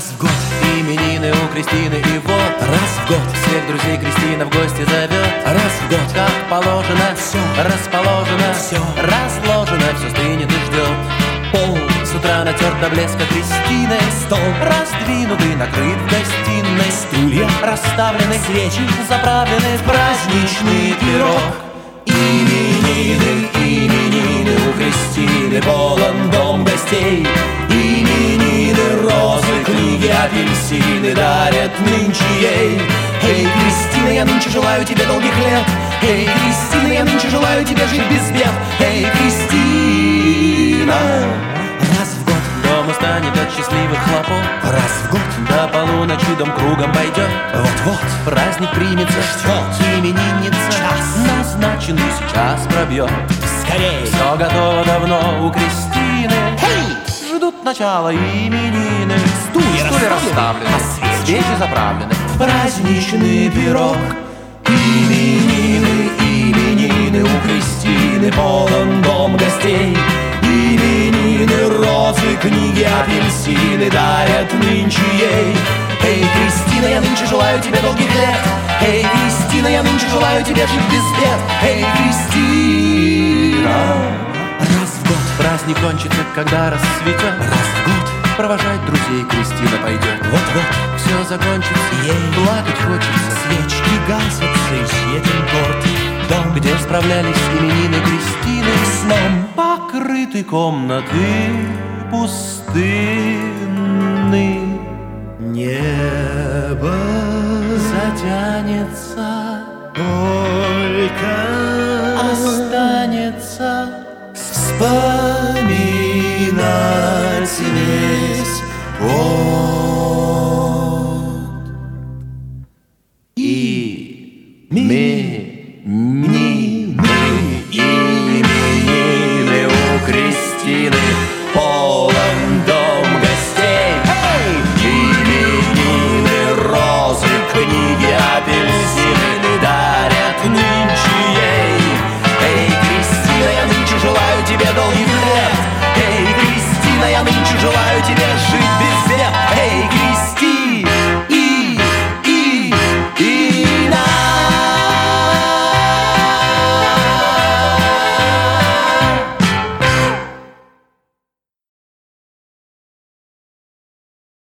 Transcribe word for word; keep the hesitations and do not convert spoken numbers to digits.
Раз в год именины у Кристины, и вот раз в год всех друзей Кристина в гости зовет. раз в год Как положено, все расположено, все разложено, все стынет и ждет. пол, С утра натерт до блеска Кристины, стол, раздвинутый, накрыт в гостиной, стулья, расставлены свечи, заправлены в праздничный пирог. именины, именины у Кристины, полон дом гостей. Именины, розы, книги, апельсины дарят нынче ей. Эй, Кристина, я нынче желаю тебе долгих лет. Эй, Кристина, я нынче желаю тебе жить без бед. Эй, Кристина. Раз в год, Дом устанет от счастливых хлопот, раз в год, до полуночи дом кругом пойдет. вот-вот, Праздник примется, ждет. именинница Час. назначенный сейчас пробьет. скорей. Все готово давно у Кристины, Эй! ждут начала именины. Стулья расставлены, расставлены, а свечи? свечи заправлены. Праздничный пирог. Именины, именины у Кристины, полон дом гостей. Именины, розы, книги, апельсины дарят нынче ей. Эй, Кристина, я нынче желаю тебе долгих лет. Эй, Кристина, я нынче желаю тебе жить без бед. Эй, Кристина. Раз в год, Праздник кончится, когда расцветет. раз в год, Провожать друзей Кристина пойдет. вот-вот, Все закончится, ей плакать хочется. свечки гасятся, исчезнет город. Дом, Где справлялись именины Кристины, сном покрыты комнаты пустынны. небо Затянется, только останется вспоминать весь